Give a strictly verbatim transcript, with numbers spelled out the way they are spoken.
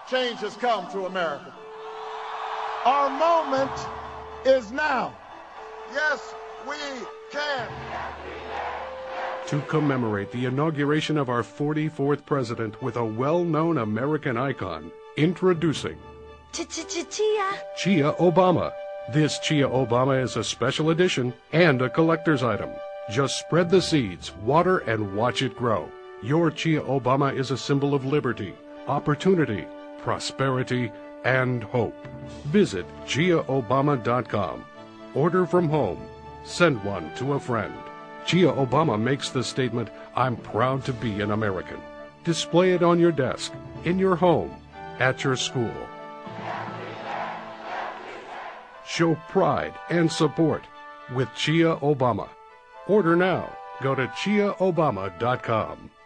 change has come to America. Our moment is now. Yes, we can. To commemorate the inauguration of our forty-fourth president with a well-known American icon, introducing Ch-ch-ch-chia. Chia Obama. This Chia Obama is a special edition and a collector's item. Just spread the seeds, water, and watch it grow. Your Chia Obama is a symbol of liberty, opportunity, prosperity, and hope. Visit chia obama dot com. Order from home. Send one to a friend. Chia Obama makes the statement, "I'm proud to be an American." Display it on your desk, in your home, at your school. Show pride and support with Chia Obama. Order now. Go to chia obama dot com.